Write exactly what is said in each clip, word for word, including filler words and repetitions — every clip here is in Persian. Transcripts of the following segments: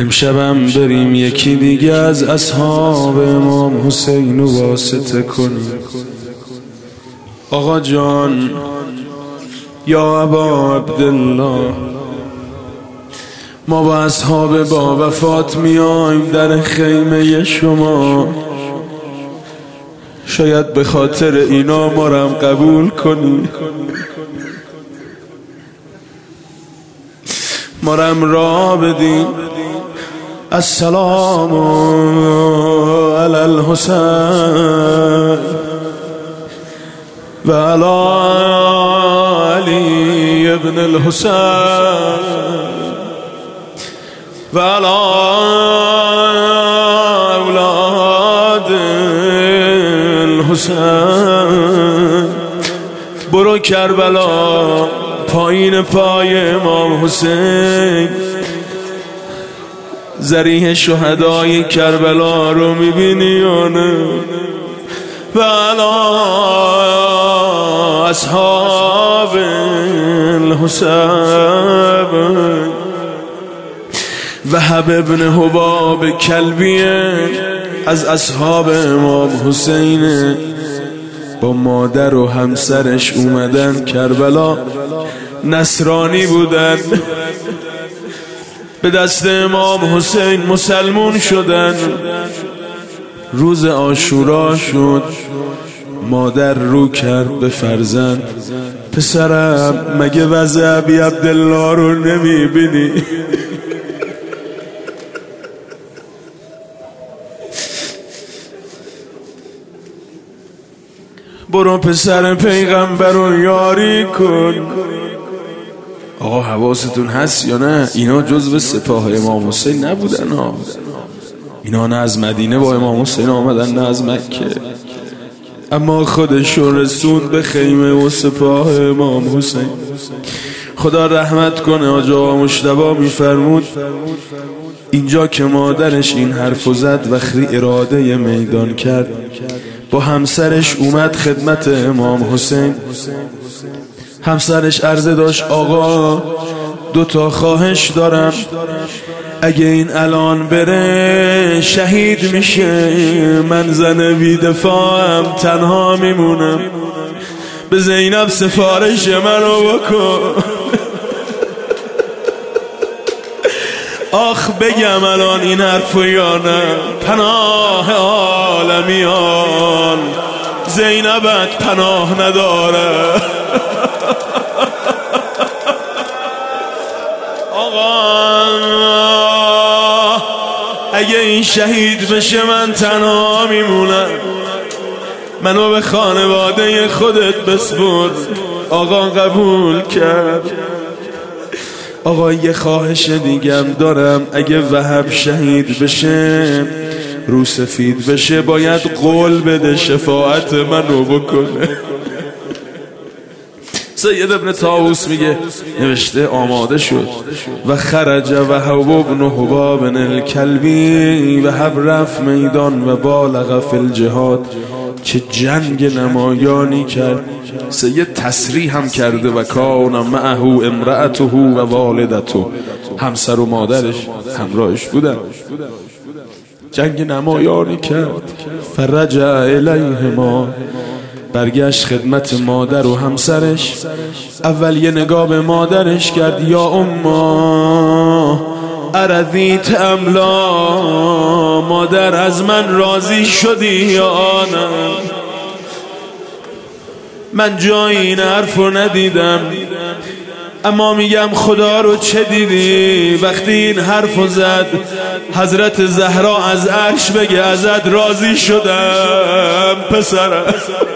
امشبم بریم یکی دیگه از اصحاب امام حسین رو واسطه کنیم. آقا جان یا ابا عبدالله، ما با اصحاب با وفات میایم در خیمه شما، شاید به خاطر اینا ما رو هم قبول کنی، ما رو هم راه بدین. السلام علی الحسین و علی علی ابن الحسین و علی اولاد الحسین. برو کربلا پایین پای امام حسین، ذریح شهدای کربلا رو میبینی یا نه؟ و علی اصحاب الحسین. وهب ابن حباب کلبیه از اصحاب امام حسین، با مادر و همسرش اومدن کربلا، نصرانی بودن، به دست امام حسین مسلمون شدن. روز عاشورا شد، مادر رو کرد به فرزند، پسرم مگه وضع ابی عبدالله رو نمیبینی؟ برو پسر پیغمبر رو یاری کن. آقا حواستون هست یا نه؟ اینا جزو سپاه امام حسین نبودن ها. اینا نه از مدینه با امام حسین آمدن نه از مکه، اما خودشون رسوند به خیمه و سپاه امام حسین. خدا رحمت کنه آقا مجتبی میفرمود اینجا که مادرش این حرفو زد، وقتی اراده میدان کرد، با همسرش اومد خدمت امام حسین. همسرش عرضه داشت آقا دو تا خواهش دارم، اگه این الان بره شهید میشه، من زن بی‌دفاعم، تنها میمونم، به زینب سفارش منو بکن. آخ بگم الان این حرفو یا نه؟ پناه عالمیان زینبت پناه نداره. آقا اگه این شهید بشه من تنها میمونم، منو به خانواده خودت بسپر. آقا قبول کرد. آقا یه خواهش دیگم دارم، اگه وهب شهید بشه، رو سفید بشه، باید قول بده شفاعت منو بکنه. سید ابن طاووس میگه نوشته آماده شد و خرج وهب ابن حباب الکلبی، وهب رفت میدان و بالغ فی الجهاد، چه جنگ نمایانی کرد. سید تصریح هم کرده و کان معه امرأته و والدته، همسر و مادرش همراهش بودن، جنگ نمایانی کرد. فرجع الیهما، برگشت خدمت مادر و همسرش. اول یه نگاه به مادرش کرد، یا اما ارضیت ام لا، مادر از من راضی شدی یا نه؟ من جای این حرف رو ندیدم، اما میگم خدا رو چه دیدی وقتی این حرف رو زد؟ حضرت زهرا از عرش بگه ازت راضی شدم پسرم.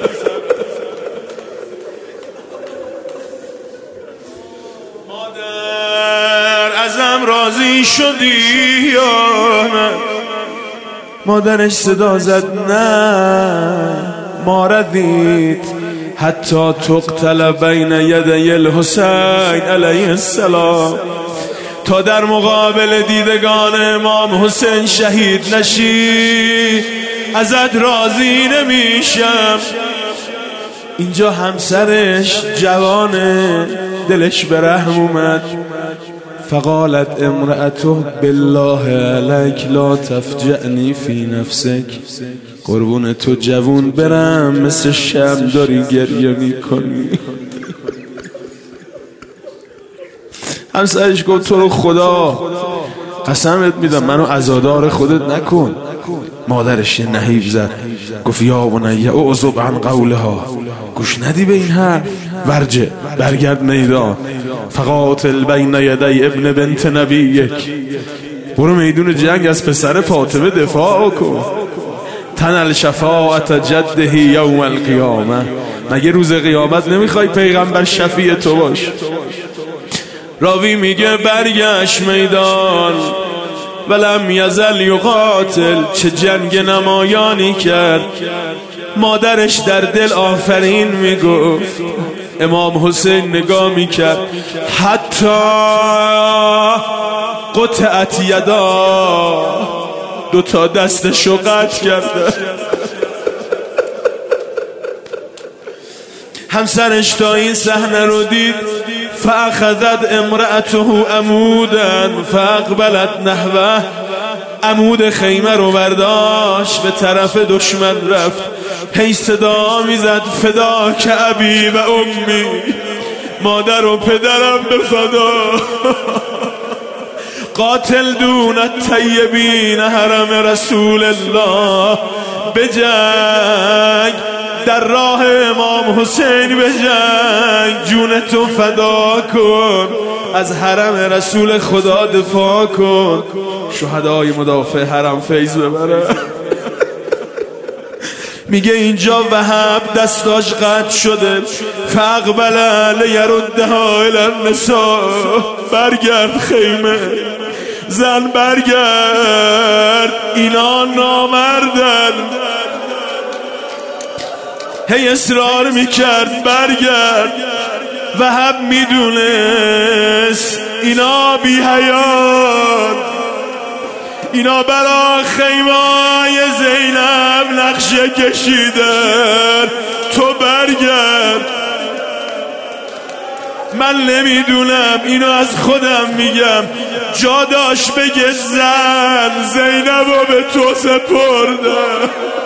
مادر ازم راضی شدی یا نه؟ مادرش صدا زد نه ما رضیت حتی تقتل بین یدی الحسین علیه السلام، تا در مقابل دیدگان امام حسین شهید نشی ازت راضی نمیشم. اینجا همسرش جوانه، دلش به رحم اومد، فقالت امرأته بالله عليك لا تفجعنی فی نفسک. قربون تو جوون برم مثل شم داری گریه میکنی. همسرش گفت تو رو خدا قسمت میدم منو عزادار خودت نکن. مادرش یه نهیب زد گفت یا بنی اعذب عن قولها، گوش ندی به این حرف، ورجه برگرد میدان. فقاتل بین یدی ابن بنت نبیک، برو میدون جنگ از پسر فاطمه دفاع کن. تنل شفاعت جده یوم القیامه، مگه روز قیامت نمیخوای پیغمبر شفیع تو باش؟ راوی میگه برگشت میدان ولم یزل یقاتل، چه جنگ نمایانی کرد. مادرش در دل آفرین میگفت، امام حسین نگاه میکرد حتی قطعت یدا، دو تا دستشو قطع کرده. همسرش تا این صحنه رو دید فاخذت امرأته عمودا فاقبلت نحوه، عمود خیمه رو برداشت به طرف دشمن رفت. هی صدا میزد فدا که ابی و امی، مادر و پدرم به فدا. قاتل دون الطیبین حرم رسول الله، به جنگ در راه امام حسین، به جنگ جون تو فدا کن، از حرم رسول خدا دفاع کن. شهدای مدافع حرم فیض ببره. میگه اینجا وهب دستاش قطع شده، فاقبل لیردها الی النساء، برگرد خیمه زن برگرد، اینا نامردن. هی اصرار میکرد برگرد. وهب میدونست اینا بی حیان، اینا برا خیمای زینب نقشه کشیدن. تو برگرد. من نمیدونم، اینو از خودم میگم، جا داشت بگه زن زینبو به تو سپردم.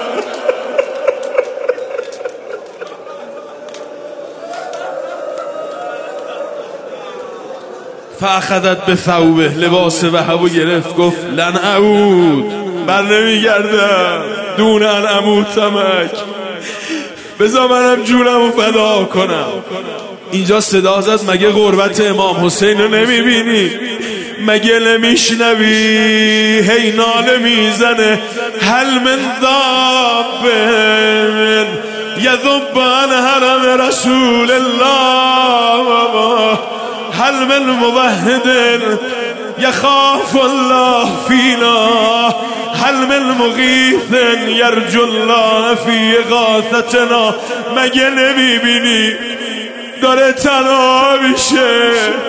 فاخذت به ثوبه، لباس وهبو گرفت گفت لن اعود، بر نمیگردم دون ان اموتمک، بذار منم جونمو فدا کنم. اینجا صدا زد مگه غربت امام حسین رو نمیبینی؟ مگه نمیشنوی هی ناله میزنه هل من ذاب یذب عن حرم رسول الله، هل من موحد یخاف الله فینا، هل من مغیث یرجو الله فی اغاثتنا. مگه نمیبینی داره تنها میشه؟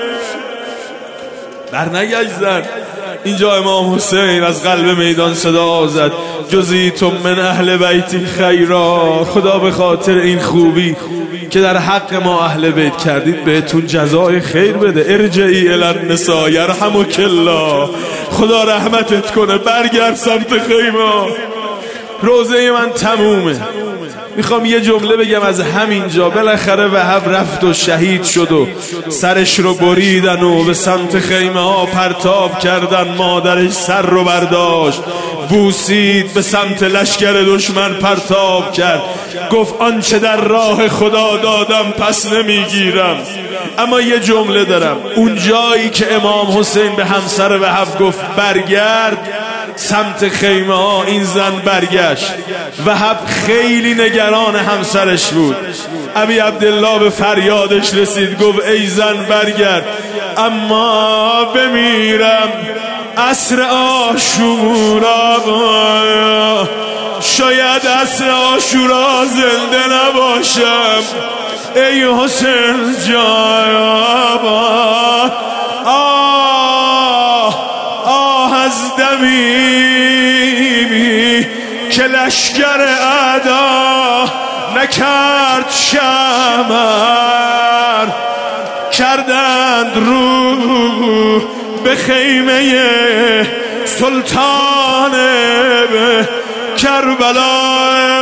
در نگشت زن. اینجا امام حسین از قلب میدان صدا زد جزیتم من اهل بیتی خیرا، خدا به خاطر این خوبی که در حق ما اهل بیت کردید بهتون جزای خیر بده. ارجعی الی النساء یرحمک الله، خدا رحمتت کنه، برگرد سمت خیمه. روزه من تمومه. میخوام یه جمله بگم از همینجا. بالاخره وهب رفت و شهید شد و سرش رو بریدن و به سمت خیمه ها پرتاب کردن. مادرش سر رو برداشت بوسید، به سمت لشکر دشمن پرتاب کرد، گفت آنچه در راه خدا دادم پس نمیگیرم. اما یه جمله دارم، اون جایی که امام حسین به همسر وهب گفت برگرد سمت خیمه ها، این زن برگشت. وهب خیلی نگران همسرش بود. ابی عبدالله به فریادش رسید، گفت ای زن برگرد، اما بمیرم عصر عاشورا، شاید عصر عاشورا زنده نباشم. ای حسین جان، آه آه از دمی که لشکر اعدا نکرد شمر، کردند رو به خیمه سلطان کربلا.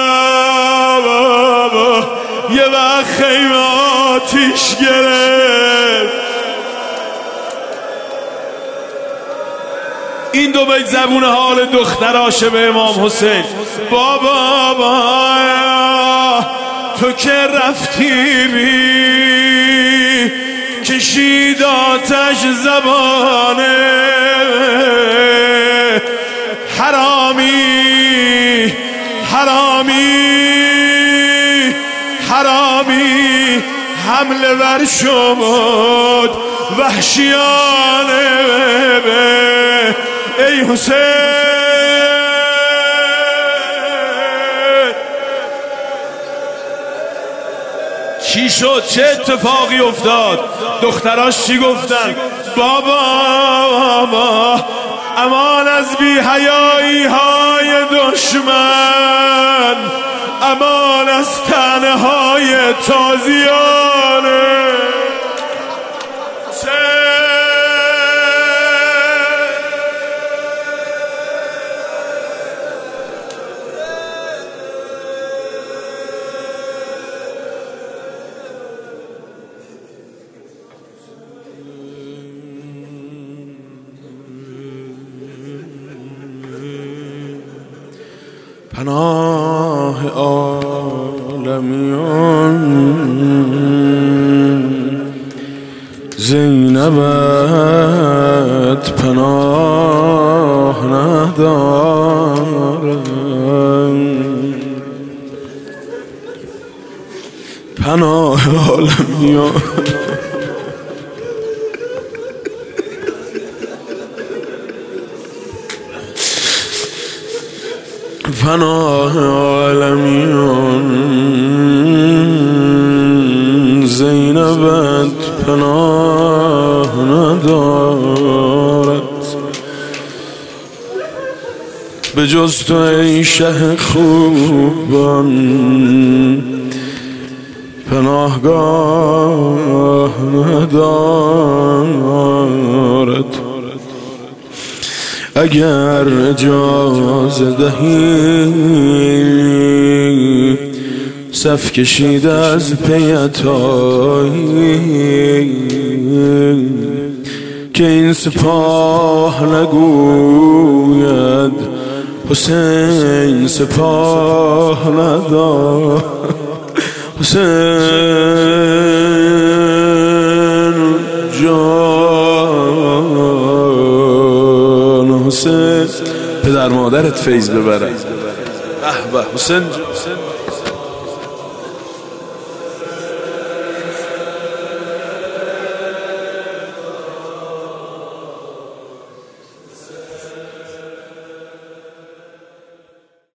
یه وقت خیمه آتیش گرفت. این دو بیت زبون حال دختراشه به امام حسین. بابا بابا تو که رفتی بی کشید آتش زبانه حرامی حرامی حرامی حمله ور شمود وحشیانه. ای حسین چی شد؟ چه اتفاقی افتاد؟ دختراش چی گفتن؟ بابا بابا امان از بی حیایی های دشمن، امان از طعنه های تازیانه. پناه عالمیان زینبت پناه ندارد، پناه عالمیان پناه عالمیان زینبت پناه ندارد. به جز تو ای شه خوبان پناهگاه ندارد. اگر اجازه دهی صف کشید از پیتایی که این سپاه نگوید حسین سپاه ندارد. حسین جان حسین پدر مادرت فیض ببرد. به به حسین.